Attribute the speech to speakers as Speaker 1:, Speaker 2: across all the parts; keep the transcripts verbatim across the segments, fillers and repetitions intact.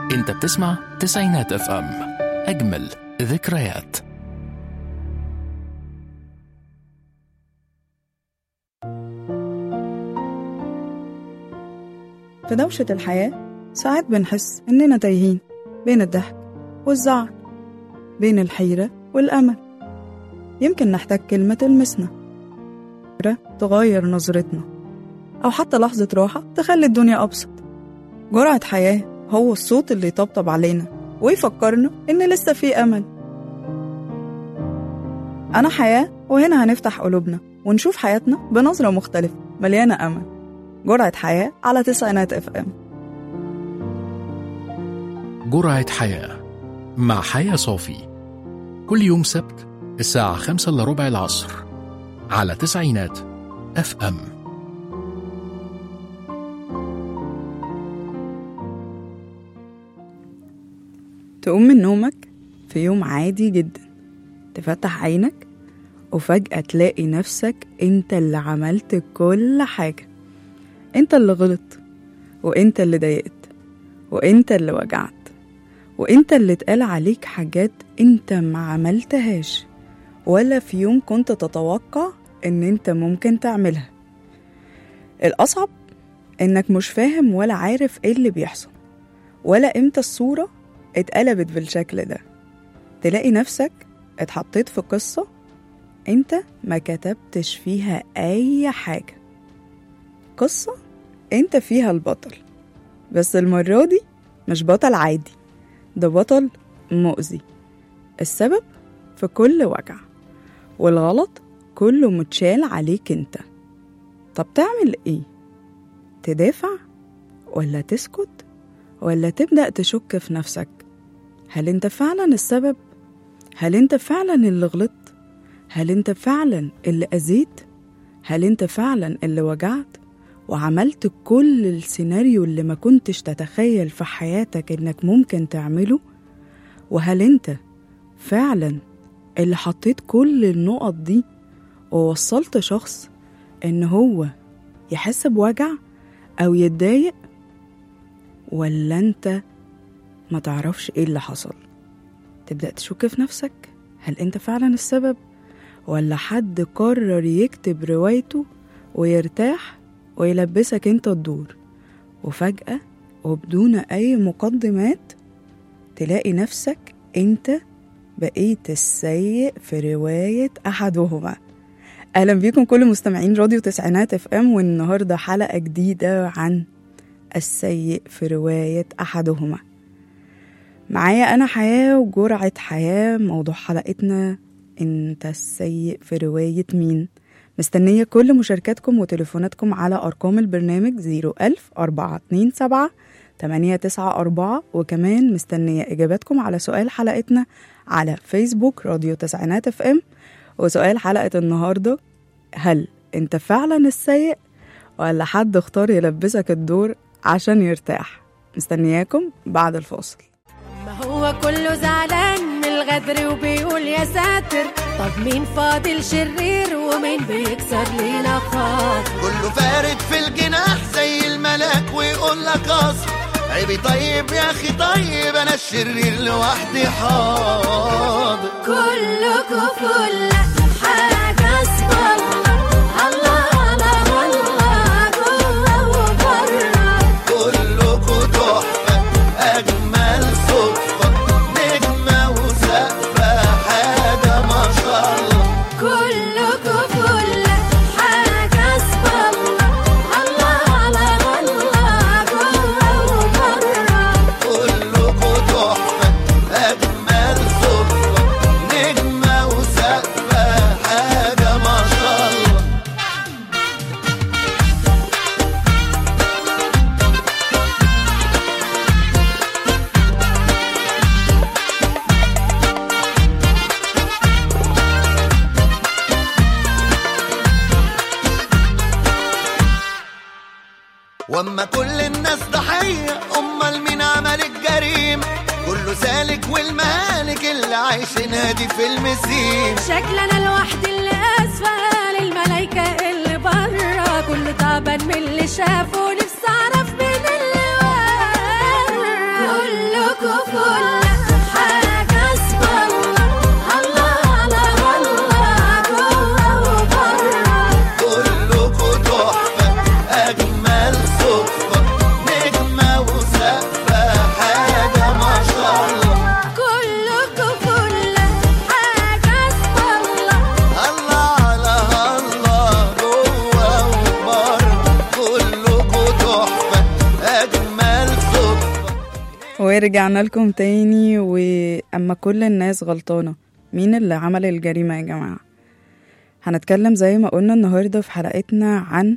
Speaker 1: انت بتسمع تسعينات اف ام، اجمل ذكريات.
Speaker 2: في دوشة الحياة ساعات بنحس إننا تايهين بين الضحك والزعل، بين الحيرة والأمل. يمكن نحتاج كلمة تلمسنا، تغير نظرتنا، أو حتى لحظة راحة تخلي الدنيا أبسط. جرعة حياة هو الصوت اللي يطبطب علينا ويفكرنا إن لسه في أمل. أنا حياة، وهنا هنفتح قلوبنا ونشوف حياتنا بنظرة مختلفة مليانة أمل. جرعة حياة على تسعينات اف ام.
Speaker 1: جرعة حياة مع حياة صافي، كل يوم سبت الساعة خمسة إلا ربع العصر على تسعينات اف ام.
Speaker 2: تقوم من نومك في يوم عادي جدا، تفتح عينك وفجأة تلاقي نفسك انت اللي عملت كل حاجة. انت اللي غلط، وانت اللي ضايقت، وانت اللي وجعت، وانت اللي اتقال عليك حاجات انت ما عملتهاش ولا في يوم كنت تتوقع ان انت ممكن تعملها. الأصعب انك مش فاهم ولا عارف ايه اللي بيحصل، ولا امتى الصورة اتقلبت بالشكل ده. تلاقي نفسك اتحطيت في قصة انت ما كتبتش فيها اي حاجة، قصة انت فيها البطل، بس المرة دي مش بطل عادي، ده بطل مؤذي. السبب في كل وجع، والغلط كله متشال عليك انت. طب تعمل ايه؟ تدافع ولا تسكت ولا تبدأ تشك في نفسك؟ هل انت فعلا السبب؟ هل انت فعلا اللي غلطت؟ هل انت فعلا اللي أذيت؟ هل انت فعلا اللي وجعت وعملت كل السيناريو اللي ما كنتش تتخيل في حياتك انك ممكن تعمله؟ وهل انت فعلا اللي حطيت كل النقط دي ووصلت شخص ان هو يحس بوجع او يتضايق؟ ولا انت ما تعرفش ايه اللي حصل؟ تبدأ تشك في نفسك، هل انت فعلا السبب ولا حد قرر يكتب روايته ويرتاح ويلبسك انت الدور؟ وفجأة وبدون اي مقدمات تلاقي نفسك انت بقيت السيء في رواية احدهما. اهلا بيكم كل مستمعين راديو تسعينات اف ام، والنهاردة حلقة جديدة عن السيء في رواية احدهما. معايا انا حياة وجرعة حياة. موضوع حلقتنا انت السيء في رواية مين؟ مستنية كل مشاركاتكم وتليفوناتكم على أرقام البرنامج زيرو ألف أربعة اتنين سبعة تمانية تسعة أربعة، وكمان مستنية إجاباتكم على سؤال حلقتنا على فيسبوك راديو تسعينات اف ام. وسؤال حلقة النهاردة، هل انت فعلا السيء ولا حد اختار يلبسك الدور عشان يرتاح؟ مستنياكم بعد الفاصل.
Speaker 3: ما هو كله زعلان من الغدر وبيقول يا ساتر، طب مين فاضل شرير ومين بيكسر لينا خاطر؟
Speaker 4: كله فارد في الجناح زي الملاك ويقول لك اصل عيبي. طيب يا اخي طيب انا الشرير لوحدي حاضر.
Speaker 3: كلكوا فل حاجة اسم الله، الله على الله جوه وبره.
Speaker 4: كلكوا تحفة أجمل صدفة، نجمة وسقفة حاجة ما شاء الله.
Speaker 3: كلكوا فل حاجة اسم الله، الله على الله جوه وبره.
Speaker 4: كلكوا تحفة أجمل صدفة، نجمة وسقفة حاجة ما شاء الله. واما كل الناس ضحية امال مين عمل الجريمة؟ كله سالك والمهالك اللي عايشينها دي في المسيم.
Speaker 3: شكل انا لوحدي اللي اسفل الملايكة اللي بره، كله تعبان من اللي شافه، نفسي اعرف مين اللي ورا. كله
Speaker 2: ورجعنا لكم تاني. وأما كل الناس غلطانة، مين اللي عمل الجريمة يا جماعة؟ هنتكلم زي ما قلنا النهاردة في حلقتنا عن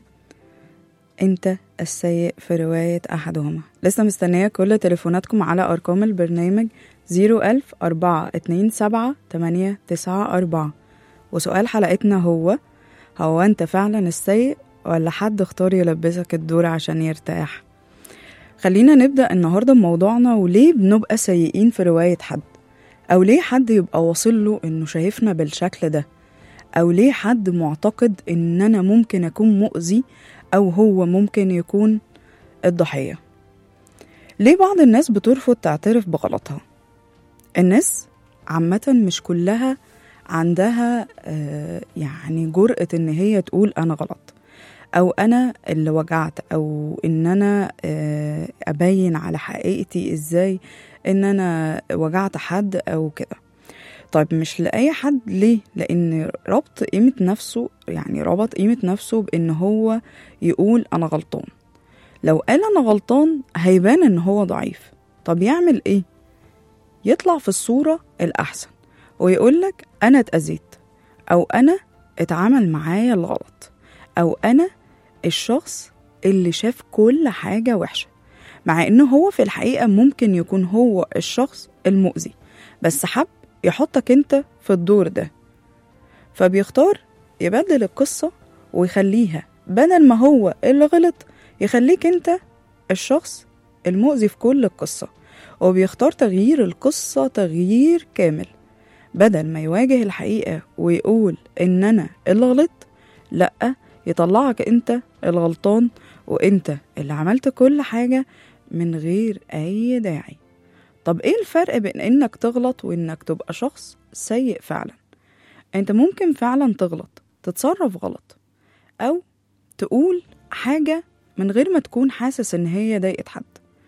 Speaker 2: انت السيء في رواية أحدهما. لسه مستنية كل تليفوناتكم على أرقام البرنامج زيرو ألف أربعة اتنين سبعة تمانية تسعة أربعة. وسؤال حلقتنا هو هو انت فعلا السيء ولا حد اختار يلبسك الدور عشان يرتاح؟ خلينا نبدأ النهاردة بموضوعنا، وليه بنبقى سيئين في رواية حد، أو ليه حد يبقى واصل له إنه شايفنا بالشكل ده، أو ليه حد معتقد إن أنا ممكن أكون مؤذي أو هو ممكن يكون الضحية. ليه بعض الناس بترفض تعترف بغلطها؟ الناس عامة مش كلها عندها آه يعني جرأة إن هي تقول أنا غلط، أو أنا اللي وجعت، أو إن أنا آه أبين على حقيقتي إزاي إن أنا وجعت حد أو كده. طيب مش لأي حد، ليه؟ لأن ربط قيمة نفسه، يعني ربط قيمة نفسه بإن هو يقول أنا غلطان. لو قال أنا غلطان هيبان إن هو ضعيف. طب يعمل إيه؟ يطلع في الصورة الأحسن ويقولك أنا اتأذيت، أو أنا اتعامل معايا الغلط، أو أنا الشخص اللي شاف كل حاجة وحشة، مع إنه هو في الحقيقة ممكن يكون هو الشخص المؤذي، بس حب يحطك انت في الدور ده، فبيختار يبدل القصة ويخليها بدل ما هو اللي غلط يخليك انت الشخص المؤذي في كل القصة، وبيختار تغيير القصة تغيير كامل. بدل ما يواجه الحقيقة ويقول ان انا اللي غلط، لأ، يطلعك انت الغلطان وانت اللي عملت كل حاجة من غير اي داعي. طب ايه الفرق بين انك تغلط وانك تبقى شخص سيء فعلا؟ انت ممكن فعلا تغلط، تتصرف غلط، او تقول حاجة من غير ما تكون حاسس ان هي ضايقت حد،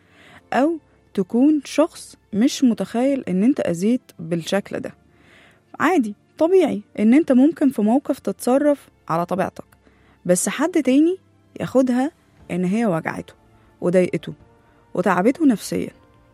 Speaker 2: او تكون شخص مش متخيل ان انت اذيت بالشكل ده. عادي طبيعي ان انت ممكن في موقف تتصرف على طبيعتك، بس حد تاني ياخدها ان هي وجعته وضايقته وتعبته نفسيا.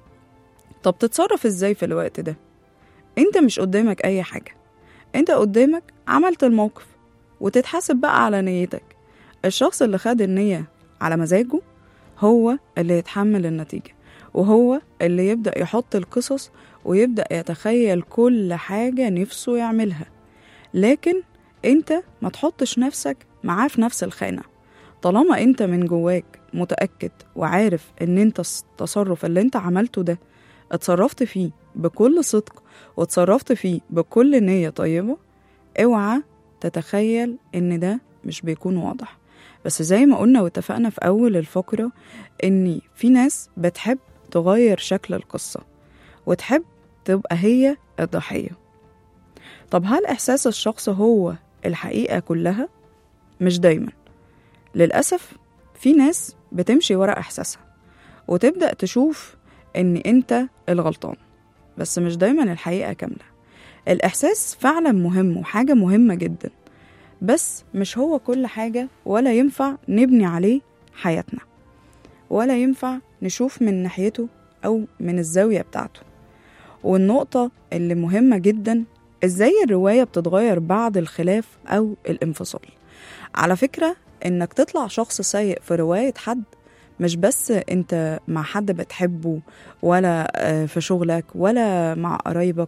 Speaker 2: طب تتصرف ازاي في الوقت ده؟ انت مش قدامك اي حاجة، انت قدامك عملت الموقف، وتتحاسب بقى على نيتك. الشخص اللي خد النية على مزاجه هو اللي يتحمل النتيجة، وهو اللي يبدأ يحط القصص ويبدأ يتخيل كل حاجة نفسه يعملها. لكن انت ما تحطش نفسك معاه في نفس الخانة. طالما انت من جواك متأكد وعارف ان انت التصرف اللي انت عملته ده اتصرفت فيه بكل صدق واتصرفت فيه بكل نية طيبة، اوعى تتخيل ان ده مش بيكون واضح. بس زي ما قلنا واتفقنا في اول الفقرة ان في ناس بتحب تغير شكل القصة وتحب تبقى هي الضحية. طب هل احساس الشخص هو الحقيقة كلها؟ مش دايما. للأسف في ناس بتمشي ورا احساسها وتبدأ تشوف ان انت الغلطان، بس مش دايما الحقيقة كاملة. الإحساس فعلا مهم وحاجة مهمة جدا، بس مش هو كل حاجة، ولا ينفع نبني عليه حياتنا، ولا ينفع نشوف من ناحيته أو من الزاوية بتاعته. والنقطة اللي مهمة جدا، إزاي الرواية بتتغير بعد الخلاف أو الانفصال. على فكرة إنك تطلع شخص سيء في رواية حد مش بس انت مع حد بتحبه، ولا في شغلك، ولا مع قرايبك.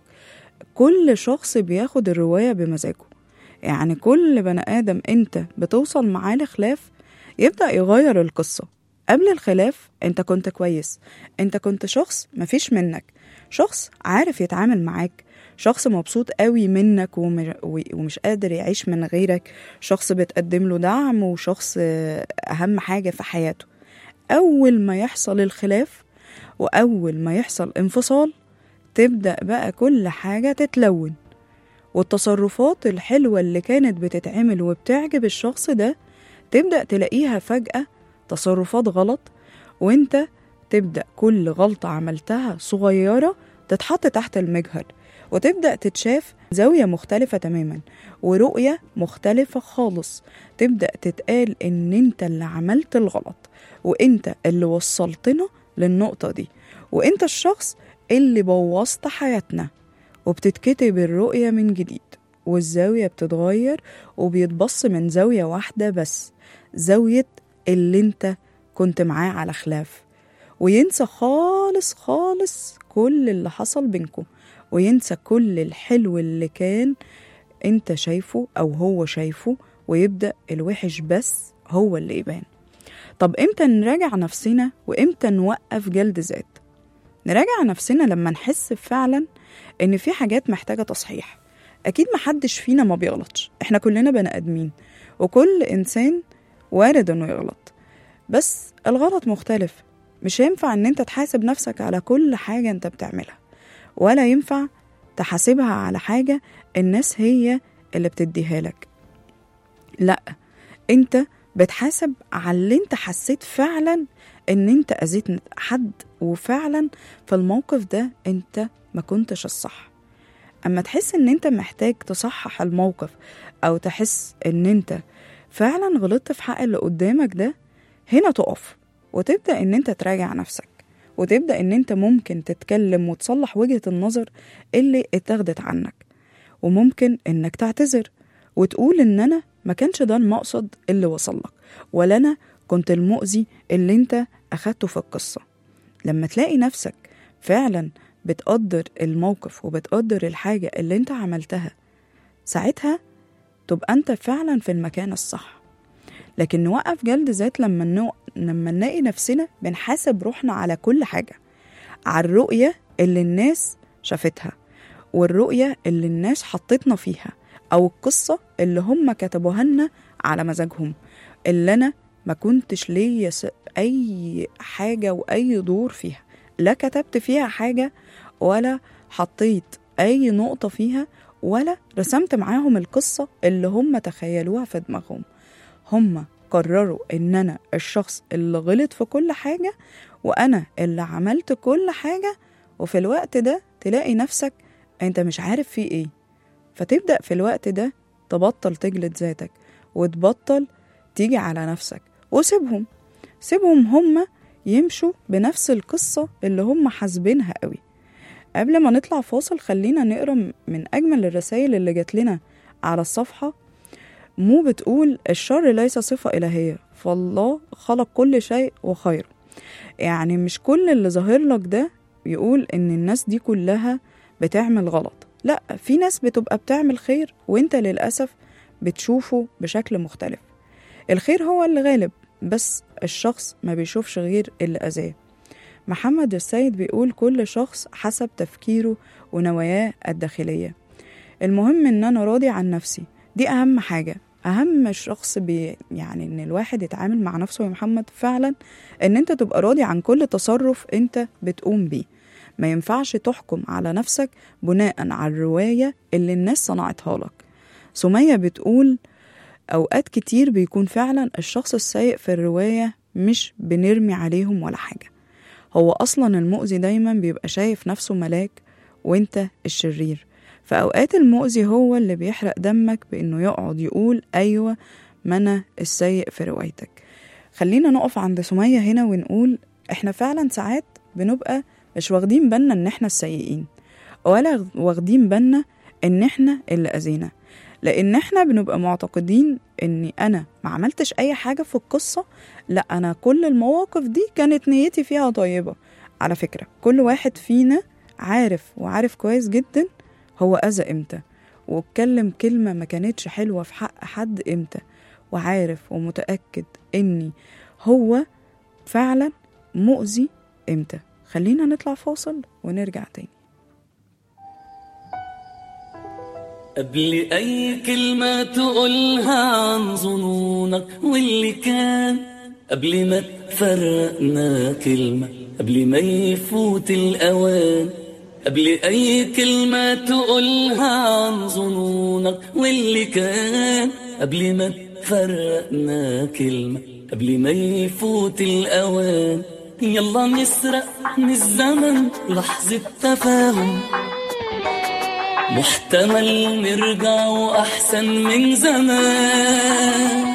Speaker 2: كل شخص بياخد الرواية بمزاجه. يعني كل بني آدم انت بتوصل معاه لخلاف يبدأ يغير القصة. قبل الخلاف انت كنت كويس، انت كنت شخص مفيش منك، شخص عارف يتعامل معاك، شخص مبسوط قوي منك ومش قادر يعيش من غيرك، شخص بتقدم له دعم، وشخص أهم حاجة في حياته. أول ما يحصل الخلاف وأول ما يحصل انفصال تبدأ بقى كل حاجة تتلون، والتصرفات الحلوة اللي كانت بتتعمل وبتعجب الشخص ده تبدأ تلاقيها فجأة تصرفات غلط، وانت تبدأ كل غلطة عملتها صغيرة تتحط تحت المجهر، وتبدأ تتشاف زاوية مختلفة تماما ورؤية مختلفة خالص. تبدأ تتقال ان انت اللي عملت الغلط، وانت اللي وصلتنا للنقطة دي، وانت الشخص اللي بوظت حياتنا. وبتتكتب الرؤية من جديد، والزاوية بتتغير وبيتبص من زاوية واحدة بس، زاوية اللي انت كنت معاه على خلاف، وينسى خالص خالص كل اللي حصل بينكم، وينسى كل الحلو اللي كان انت شايفه او هو شايفه، ويبدأ الوحش بس هو اللي يبان. طب امتى نراجع نفسنا وامتى نوقف جلد ذات؟ نراجع نفسنا لما نحس فعلا ان في حاجات محتاجة تصحيح. اكيد محدش فينا ما بيغلطش، احنا كلنا بني ادمين، وكل انسان وارد انه يغلط، بس الغلط مختلف. مش ينفع ان انت تحاسب نفسك على كل حاجة انت بتعملها، ولا ينفع تحاسبها على حاجة الناس هي اللي بتديها لك. لا، انت بتحاسب على اللي انت حسيت فعلا ان انت اذيت حد، وفعلا في الموقف ده انت ما كنتش الصح. اما تحس ان انت محتاج تصحح الموقف، او تحس ان انت فعلا غلطت في حق اللي قدامك ده، هنا تقف وتبدأ ان انت تراجع نفسك، وتبدأ ان انت ممكن تتكلم وتصلح وجهة النظر اللي اتاخدت عنك، وممكن انك تعتذر وتقول ان انا ما كانش ده المقصد اللي وصلك، ولا انا كنت المؤذي اللي انت اخدته في القصة. لما تلاقي نفسك فعلا بتقدر الموقف وبتقدر الحاجة اللي انت عملتها، ساعتها تبقى انت فعلا في المكان الصح. لكن نوقف جلد ذات لما نو... لما نلاقي نفسنا بنحاسب روحنا على كل حاجة، على الرؤية اللي الناس شافتها، والرؤية اللي الناس حطتنا فيها، أو القصة اللي هم كتبوها لنا على مزاجهم، اللي أنا ما كنتش ليا أي حاجة وأي دور فيها، لا كتبت فيها حاجة ولا حطيت أي نقطة فيها، ولا رسمت معاهم القصة اللي هم تخيلوها في دماغهم. هم قرروا إن أنا الشخص اللي غلط في كل حاجة، وأنا اللي عملت كل حاجة، وفي الوقت ده تلاقي نفسك أنت مش عارف فيه إيه. فتبدأ في الوقت ده تبطل تجلد ذاتك، وتبطل تيجي على نفسك، وسيبهم سيبهم هم يمشوا بنفس القصة اللي هم حاسبينها قوي. قبل ما نطلع فاصل خلينا نقرأ من أجمل الرسائل اللي جات لنا على الصفحة. مو بتقول الشر ليس صفة إلهية، فالله خلق كل شيء وخيره. يعني مش كل اللي ظاهر لك ده يقول إن الناس دي كلها بتعمل غلط، لا، في ناس بتبقى بتعمل خير وانت للأسف بتشوفه بشكل مختلف. الخير هو اللي غالب، بس الشخص ما بيشوفش غير اللي أذاه. محمد السيد بيقول كل شخص حسب تفكيره ونواياه الداخلية، المهم ان انا راضي عن نفسي، دي اهم حاجة. اهم شخص بي يعني ان الواحد يتعامل مع نفسه يا محمد فعلا ان انت تبقى راضي عن كل تصرف انت بتقوم بيه. ما ينفعش تحكم على نفسك بناء على الرواية اللي الناس صنعتها لك. سمية بتقول اوقات كتير بيكون فعلا الشخص السيء في الرواية مش بنرمي عليهم ولا حاجة، هو اصلا المؤذي دايما بيبقى شايف نفسه ملاك وانت الشرير. فأوقات المؤذي هو اللي بيحرق دمك بأنه يقعد يقول أيوة ما أنا السيء في روايتك. خلينا نقف عند سمية هنا ونقول إحنا فعلا ساعات بنبقى مش واخدين بالنا إن إحنا السيئين، ولا واخدين بالنا إن إحنا اللي أذينا، لأن إحنا بنبقى معتقدين إني أنا ما عملتش أي حاجة في القصة، لا أنا كل المواقف دي كانت نيتي فيها طيبة. على فكرة كل واحد فينا عارف وعارف كويس جدا هو أذى إمتى، واتكلم كلمة ما كانتش حلوة في حق حد إمتى، وعارف ومتأكد إني هو فعلا مؤذي إمتى. خلينا نطلع فاصل ونرجع تاني.
Speaker 5: قبل أي كلمة تقولها عن ظنونك واللي كان، قبل ما تفرقنا كلمة، قبل ما يفوت الأوان، قبل أي كلمة تقولها عن ظنونك واللي كان، قبل ما تفرقنا كلمة، قبل ما يفوت الأوان. يلا نسرق من الزمن لحظة تفاهم، محتمل نرجع وأحسن من زمان.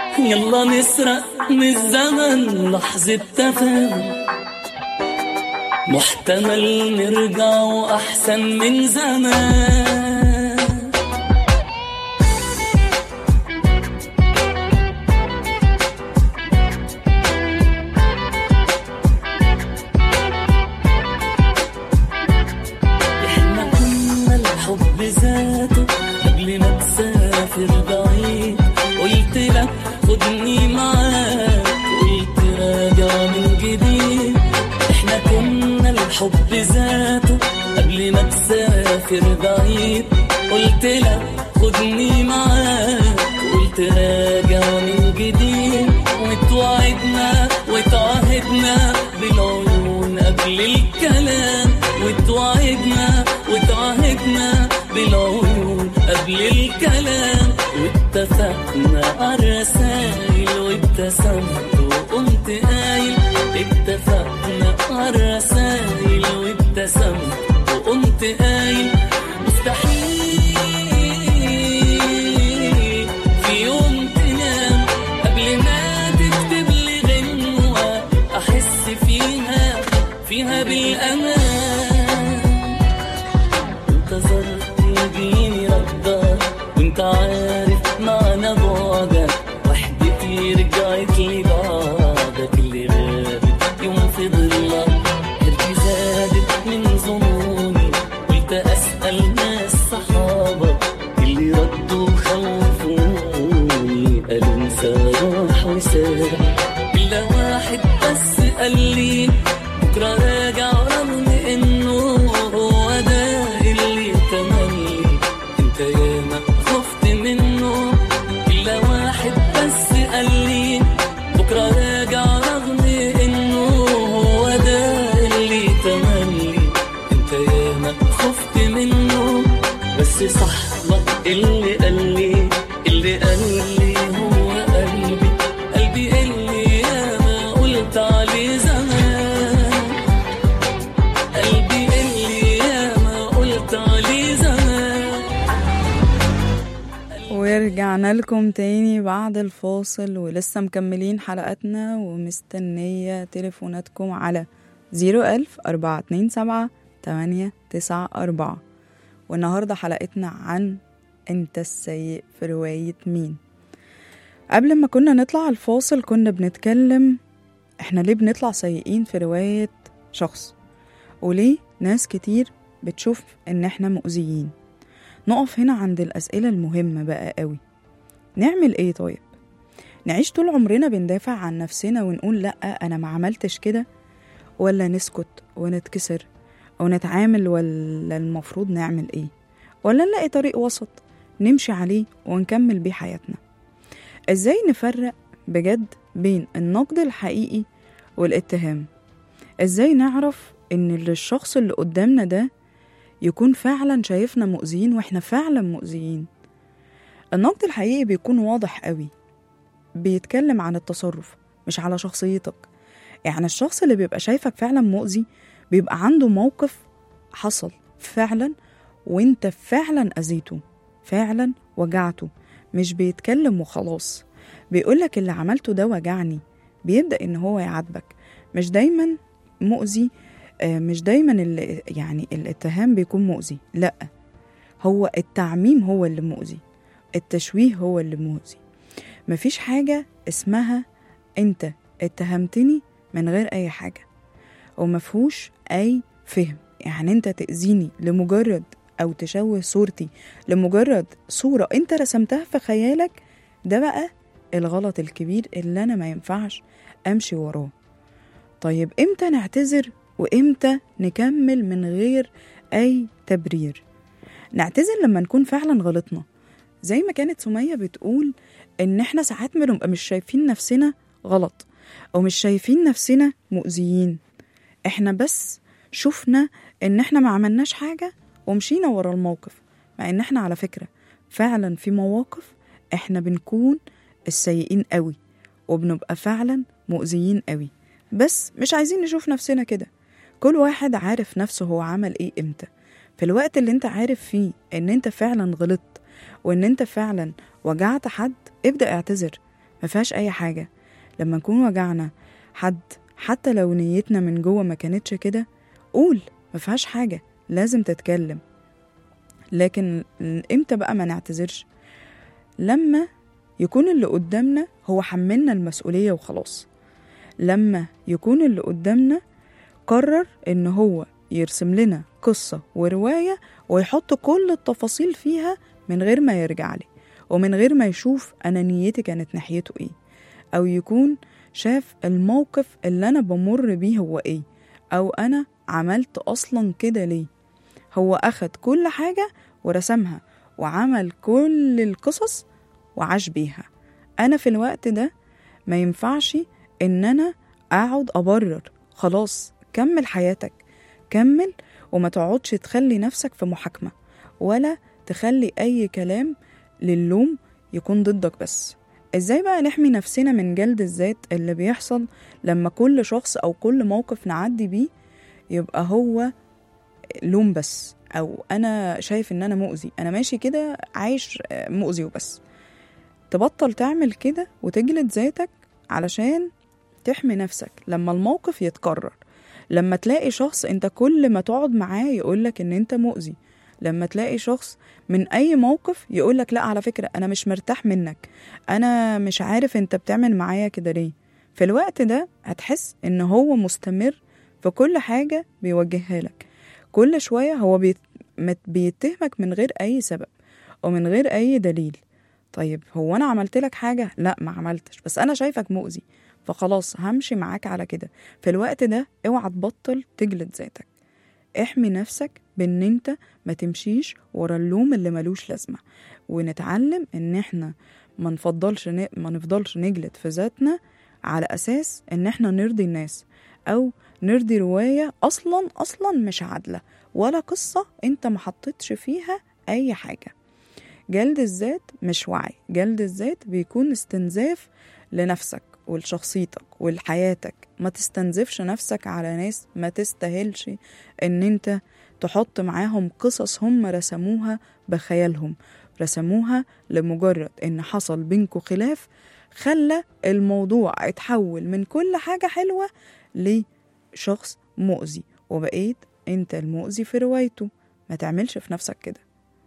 Speaker 5: يلا نسرق من الزمن لحظة تفاهم، محتمل نرجع وأحسن من زمان. إحنا كنا الحب ذاته قبل ما تسافر بعيد، قلت لك خدني معاك قلت راجع من جديد. إحنا كنا الحب ذاته قبل ما تسافر بعيد، قلت لك خدني معاك قلت راجع من جديد. وتوعدنا وتعهدنا بالعيون قبل الكلام، وتوعدنا وتعهدنا بالعيون قبل الكلام. واتفقنا عالرسايل وابتسمت وقمت قايل، اتفقنا عالرسايل وابتسمت وقمت قايل. مستحيل في يوم تنام قبل ما تكتب لي غنوة أحس فيها فيها بالأمان. انتظرت يجيني ردك وانت عارف معنى بعدك، وحدتي رجعت لي بعدك اللي غابت يوم في ظلك. هرتي زادت من ظنوني قلت أسأل ناس صحابك اللي ردوا خوفوني، قالوا انسى راح وساب. إلا واحد بس قال لي بكرة راجع رغم إنه هو ده اللي تملي انت ياما خفت منه. إلا واحد بس قال لي بكرة راجع رغم إنه هو ده اللي تملي انت ياما خفت منه. بس صاحبك اللي قال لي اللي قال لي هو قلبي قلبي اللي ياما قلت عليه زمان، قلبي اللي ياما قلت عليه زمان.
Speaker 2: ورجعنا لكم تاني بعد الفاصل، ولسه مكملين حلقتنا ومستنية تليفوناتكم على زيرو ألف أربعة اتنين سبعة تمانية تسعة أربعة. والنهاردة حلقتنا عن انت السيء في رواية مين. قبل ما كنا نطلع الفاصل كنا بنتكلم احنا ليه بنطلع سيئين في رواية شخص، وليه ناس كتير بتشوف ان احنا مؤذيين. نقف هنا عند الأسئلة المهمة بقى قوي. نعمل ايه طيب؟ نعيش طول عمرنا بندافع عن نفسنا ونقول لأ أنا ما عملتش كده، ولا نسكت ونتكسر ونتعامل، ولا المفروض نعمل ايه؟ ولا نلاقي طريق وسط نمشي عليه ونكمل بيه حياتنا؟ ازاي نفرق بجد بين النقد الحقيقي والاتهام؟ ازاي نعرف ان الشخص اللي قدامنا ده يكون فعلا شايفنا مؤذيين واحنا فعلا مؤذيين؟ النقد الحقيقي بيكون واضح قوي، بيتكلم عن التصرف مش على شخصيتك. يعني الشخص اللي بيبقى شايفك فعلا مؤذي بيبقى عنده موقف حصل فعلا وانت فعلا أذيته، فعلا وجعته، مش بيتكلم وخلاص. بيقولك اللي عملته ده وجعني، بيبدأ ان هو يعاتبك. مش دايما مؤذي، مش دايما اللي يعني الاتهام بيكون مؤذي، لا، هو التعميم هو اللي مؤذي، التشويه هو اللي مؤذي. مفيش حاجة اسمها انت اتهمتني من غير اي حاجة ومفهوش اي فهم. يعني انت تأذيني لمجرد او تشوه صورتي لمجرد صورة انت رسمتها في خيالك، ده بقى الغلط الكبير اللي انا ما ينفعش امشي وراه. طيب امتى نعتذر وامتى نكمل من غير اي تبرير؟ نعتذر لما نكون فعلا غلطنا، زي ما كانت سمية بتقول ان احنا ساعات بنبقى مش شايفين نفسنا غلط او مش شايفين نفسنا مؤذيين، احنا بس شفنا ان احنا ما عملناش حاجة ومشينا ورا الموقف، مع ان احنا على فكرة فعلا في مواقف احنا بنكون السيئين قوي وبنبقى فعلا مؤذيين قوي، بس مش عايزين نشوف نفسنا كده. كل واحد عارف نفسه هو عمل ايه امتى. في الوقت اللي انت عارف فيه ان انت فعلا غلطت وان انت فعلا وجعت حد، ابدأ اعتذر، ما فيهاش اي حاجة. لما نكون وجعنا حد حتى لو نيتنا من جوه ما كانتش كده، قول، مفيهاش حاجة، لازم تتكلم. لكن امتى بقى ما نعتذرش؟ لما يكون اللي قدامنا هو حملنا المسؤولية وخلاص، لما يكون اللي قدامنا قرر ان هو يرسم لنا قصة ورواية ويحط كل التفاصيل فيها من غير ما يرجع لي ومن غير ما يشوف أنا نيتي كانت ناحيته إيه، أو يكون شاف الموقف اللي أنا بمر بيه هو إيه، أو أنا عملت أصلا كده ليه. هو أخد كل حاجة ورسمها وعمل كل القصص وعاش بيها. أنا في الوقت ده ما ينفعش إن أنا أقعد أبرر. خلاص كمل حياتك، كمل، وما تقعدش تخلي نفسك في محاكمة ولا تخلي أي كلام للوم يكون ضدك. بس إزاي بقى نحمي نفسنا من جلد الذات اللي بيحصل لما كل شخص أو كل موقف نعدي بيه يبقى هو لوم بس، أو أنا شايف إن أنا مؤذي، أنا ماشي كده عايش مؤذي وبس؟ تبطل تعمل كده وتجلد ذاتك علشان تحمي نفسك لما الموقف يتكرر. لما تلاقي شخص انت كل ما تقعد معاه يقولك ان انت مؤذي، لما تلاقي شخص من اي موقف يقولك لا على فكرة انا مش مرتاح منك، انا مش عارف انت بتعمل معايا كده ليه، في الوقت ده هتحس ان هو مستمر في كل حاجة بيوجهها لك. كل شوية هو بيتهمك من غير اي سبب ومن غير اي دليل. طيب هو انا عملت لك حاجة؟ لا ما عملتش، بس انا شايفك مؤذي فخلاص همشي معاك على كده. في الوقت ده اوعى تبطل تجلد ذاتك، احمي نفسك بان انت ما تمشيش ورا اللوم اللي ملوش لازمة، ونتعلم ان احنا ما نفضلش ن... ما نفضلش نجلد في ذاتنا على اساس ان احنا نرضي الناس او نرضي رواية اصلا اصلا مش عادلة ولا قصة انت ما حطيتش فيها اي حاجة. جلد الذات مش وعي، جلد الذات بيكون استنزاف لنفسك ولشخصيتك ولحياتك. ما تستنزفش نفسك على ناس ما تستاهلش ان انت تحط معاهم قصص هم رسموها بخيالهم، رسموها لمجرد ان حصل بينكو خلاف خلى الموضوع اتحول من كل حاجة حلوة لشخص مؤذي، وبقيت انت المؤذي في روايته. ما تعملش في نفسك كده.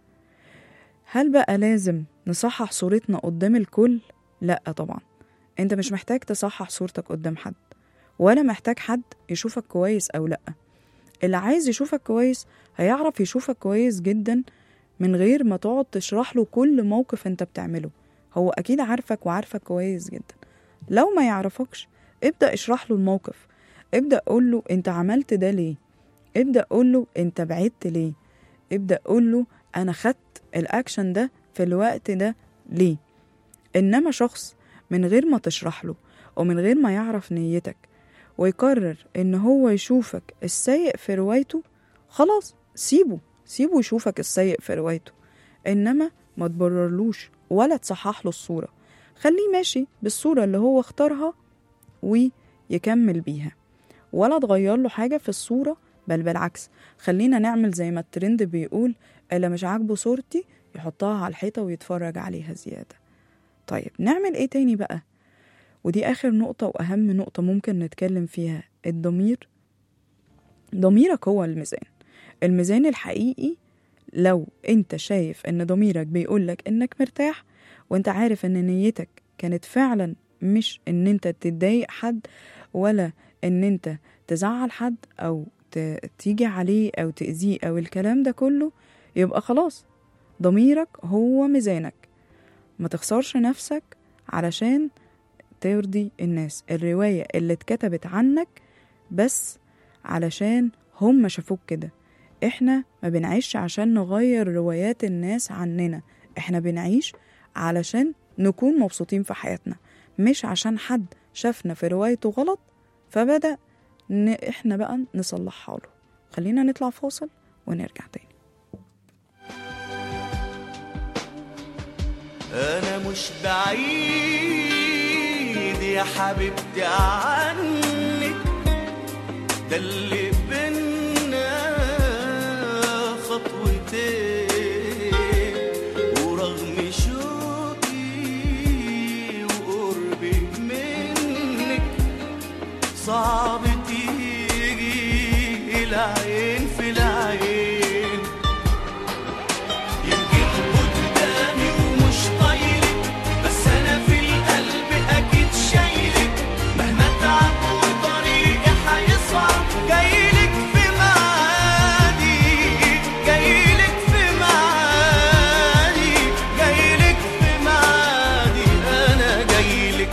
Speaker 2: هل بقى لازم نصحح صورتنا قدام الكل؟ لا طبعا، انت مش محتاج تصحح صورتك قدام حد، ولا محتاج حد يشوفك كويس او لا. اللي عايز يشوفك كويس هيعرف يشوفك كويس جدا من غير ما تقعد تشرح له كل موقف انت بتعمله. هو اكيد عارفك وعارفك كويس جدا. لو ما يعرفكش ابدأ اشرح له الموقف، ابدأ قول له انت عملت ده ليه، ابدأ قول له انت بعدت ليه، ابدأ قول له انا خدت الاكشن ده في الوقت ده ليه. انما شخص من غير ما تشرح له ومن غير ما يعرف نيتك ويقرر ان هو يشوفك السيء في روايته، خلاص سيبه سيبه يشوفك السيء في روايته. انما ما تبررلوش ولا تصحح له الصورة، خليه ماشي بالصورة اللي هو اختارها ويكمل بيها، ولا تغير له حاجة في الصورة، بل بالعكس خلينا نعمل زي ما الترند بيقول، اللي مش عاجبه صورتي يحطها على الحيطة ويتفرج عليها زيادة. طيب نعمل ايه تاني بقى؟ ودي اخر نقطة واهم نقطة ممكن نتكلم فيها، الضمير. ضميرك هو الميزان، الميزان الحقيقي. لو انت شايف ان ضميرك بيقولك انك مرتاح وانت عارف ان نيتك كانت فعلا مش ان انت تتضايق حد ولا ان انت تزعل حد او تيجي عليه او تأذيه او الكلام ده كله، يبقى خلاص ضميرك هو ميزانك. ما تخسرش نفسك علشان ترضي الناس، الرواية اللي اتكتبت عنك بس علشان هم شافوك كده. احنا ما بنعيش عشان نغير روايات الناس عننا، احنا بنعيش علشان نكون مبسوطين في حياتنا، مش عشان حد شافنا في روايته غلط فبدأ ن... احنا بقى نصلحها له. خلينا نطلع فاصل ونرجع تاني.
Speaker 4: أنا مش بعيد يا حبيبتي عنك، ده اللي بينا خطوتين، ورغم شوقي وقربي منك صعب تيجي العين في العين. يمكن قدامي ومش طايلك، بس انا في القلب اكيد شايلك. مهما اتعب وطريقي هيصعب، جايلك في معادي، جايلك في معادي، جايلك في معادي، انا جايلك.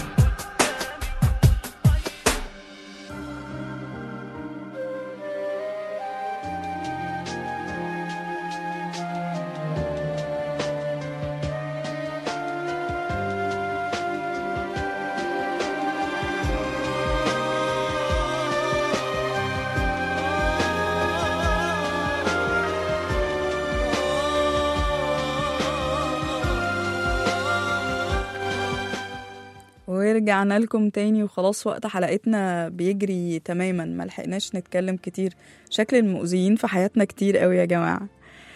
Speaker 2: ورجعنا لكم تاني، وخلاص وقت حلقتنا بيجري تماما، ما لحقناش نتكلم كتير. شكل المؤذيين في حياتنا كتير قوي يا جماعة.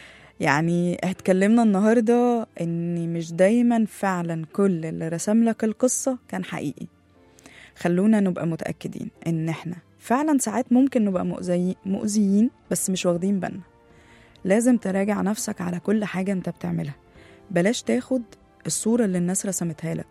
Speaker 2: يعني اتكلمنا النهاردة ان مش دايما فعلا كل اللي رسم لك القصة كان حقيقي. خلونا نبقى متأكدين ان احنا فعلا ساعات ممكن نبقى مؤذي مؤذيين بس مش واخدين بالنا. لازم تراجع نفسك على كل حاجة انت بتعملها، بلاش تاخد الصورة اللي الناس رسمتها لك.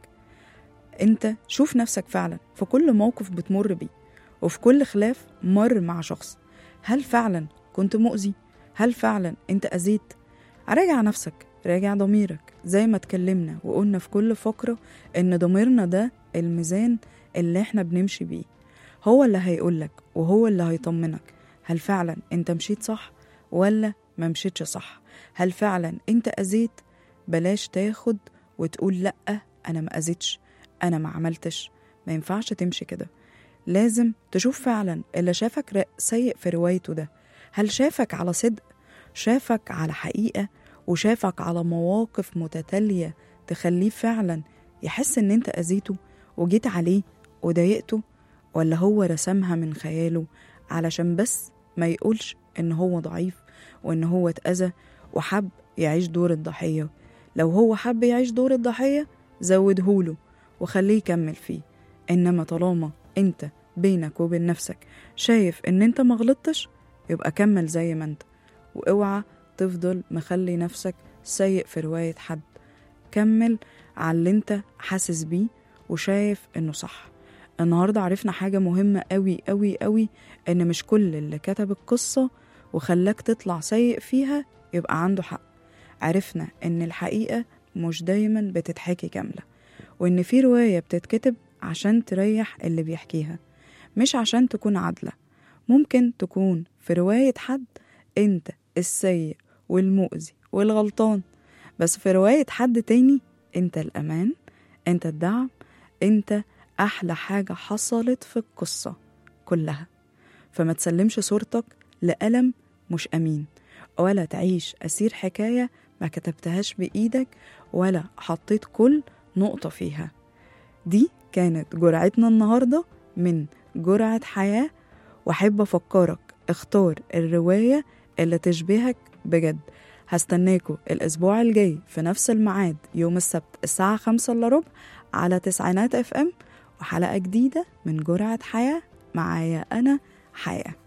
Speaker 2: انت شوف نفسك فعلا في كل موقف بتمر بيه، وفي كل خلاف مر مع شخص. هل فعلا كنت مؤذي؟ هل فعلا انت أذيت؟ راجع نفسك، راجع ضميرك. زي ما اتكلمنا وقلنا في كل فقرة ان ضميرنا ده الميزان اللي احنا بنمشي بيه، هو اللي هيقولك وهو اللي هيطمنك هل فعلا انت مشيت صح ولا ما مشيتش صح. هل فعلا انت أذيت؟ بلاش تاخد وتقول لأ انا ما أذيتش، أنا ما عملتش. ما ينفعش تمشي كده. لازم تشوف فعلا اللي شافك سيء في روايته ده، هل شافك على صدق، شافك على حقيقة، وشافك على مواقف متتالية تخليه فعلا يحس ان انت أذيته وجيت عليه وضايقته، ولا هو رسمها من خياله علشان بس ما يقولش ان هو ضعيف وان هو اتأذى وحب يعيش دور الضحية. لو هو حب يعيش دور الضحية زودهوله وخليه يكمل فيه. إنما طالما أنت بينك وبين نفسك شايف إن أنت مغلطتش، يبقى كمل زي ما أنت، واوعى تفضل مخلي نفسك سيء في رواية حد. كمل على اللي أنت حاسس بيه وشايف إنه صح. النهاردة عرفنا حاجة مهمة قوي قوي قوي، إن مش كل اللي كتب القصة وخلاك تطلع سيء فيها يبقى عنده حق. عرفنا إن الحقيقة مش دايما بتتحكي كاملة، وإن في رواية بتتكتب عشان تريح اللي بيحكيها مش عشان تكون عادلة. ممكن تكون في رواية حد انت السيء والمؤذي والغلطان، بس في رواية حد تاني انت الأمان، انت الدعم، انت أحلى حاجة حصلت في القصة كلها. فما تسلمش صورتك لألم مش أمين، ولا تعيش أسير حكاية ما كتبتهاش بإيدك ولا حطيت كل نقطة فيها. دي كانت جرعتنا النهاردة من جرعة حياة، وأحب أفكرك اختار الرواية اللي تشبهك بجد. هستناكوا الأسبوع الجاي في نفس الميعاد يوم السبت الساعة خمسة إلا ربع على تسعينات اف ام، وحلقة جديدة من جرعة حياة معايا أنا حياة.